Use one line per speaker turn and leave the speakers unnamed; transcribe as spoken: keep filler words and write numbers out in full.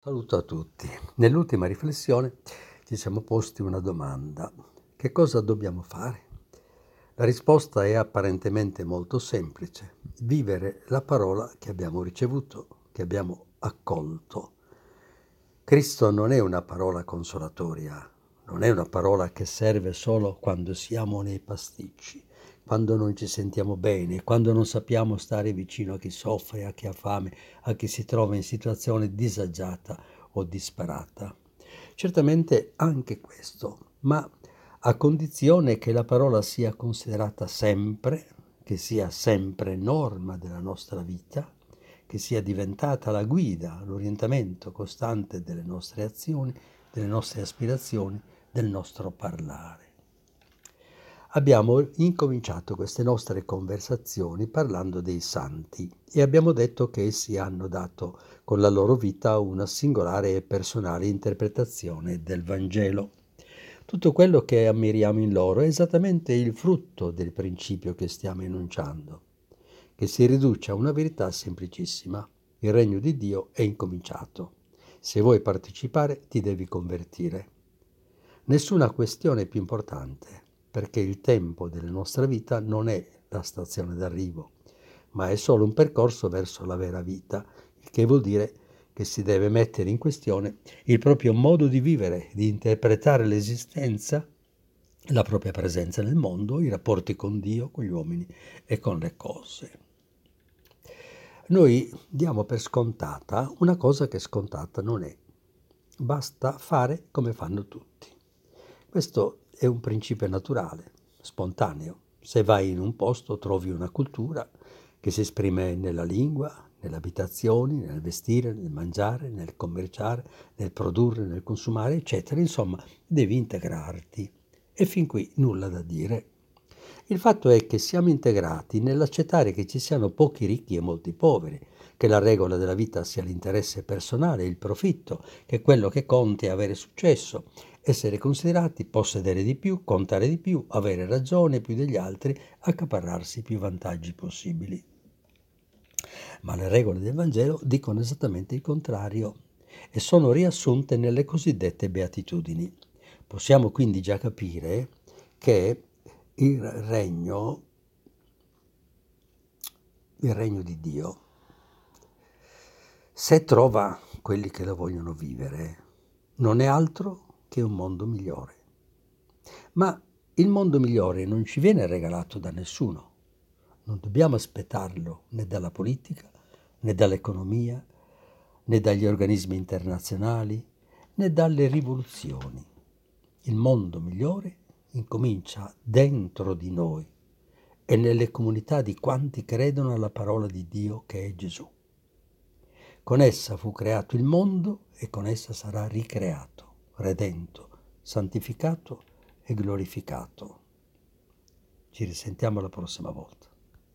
Saluto a tutti. Nell'ultima riflessione ci siamo posti una domanda: che cosa dobbiamo fare? La risposta è apparentemente molto semplice: vivere la parola che abbiamo ricevuto, che abbiamo accolto. Cristo non è una parola consolatoria, non è una parola che serve solo quando siamo nei pasticci, quando non ci sentiamo bene, quando non sappiamo stare vicino a chi soffre, a chi ha fame, a chi si trova in situazione disagiata o disperata. Certamente anche questo, ma a condizione che la parola sia considerata sempre, che sia sempre norma della nostra vita, che sia diventata la guida, l'orientamento costante delle nostre azioni, delle nostre aspirazioni, del nostro parlare. Abbiamo incominciato queste nostre conversazioni parlando dei santi e abbiamo detto che essi hanno dato con la loro vita una singolare e personale interpretazione del Vangelo. Tutto quello che ammiriamo in loro è esattamente il frutto del principio che stiamo enunciando, che si riduce a una verità semplicissima: il regno di Dio è incominciato. Se vuoi partecipare, ti devi convertire. Nessuna questione è più importante, perché il tempo della nostra vita non è la stazione d'arrivo, ma è solo un percorso verso la vera vita, il che vuol dire che si deve mettere in questione il proprio modo di vivere, di interpretare l'esistenza, la propria presenza nel mondo, i rapporti con Dio, con gli uomini e con le cose. Noi diamo per scontata una cosa che scontata non è. Basta fare come fanno tutti. Questo è un principio naturale, spontaneo. Se vai in un posto trovi una cultura che si esprime nella lingua, nelle abitazioni, nel vestire, nel mangiare, nel commerciare, nel produrre, nel consumare, eccetera. Insomma, devi integrarti. E fin qui nulla da dire. Il fatto è che siamo integrati nell'accettare che ci siano pochi ricchi e molti poveri, che la regola della vita sia l'interesse personale, il profitto, che quello che conta è avere successo, essere considerati, possedere di più, contare di più, avere ragione più degli altri, accaparrarsi più vantaggi possibili. Ma le regole del Vangelo dicono esattamente il contrario e sono riassunte nelle cosiddette beatitudini. Possiamo quindi già capire che il regno, il regno di Dio, se trova quelli che lo vogliono vivere, non è altro che un mondo migliore. Ma il mondo migliore non ci viene regalato da nessuno. Non dobbiamo aspettarlo né dalla politica, né dall'economia, né dagli organismi internazionali, né dalle rivoluzioni. Il mondo migliore incomincia dentro di noi e nelle comunità di quanti credono alla parola di Dio che è Gesù. Con essa fu creato il mondo e con essa sarà ricreato, redento, santificato e glorificato. Ci risentiamo la prossima volta.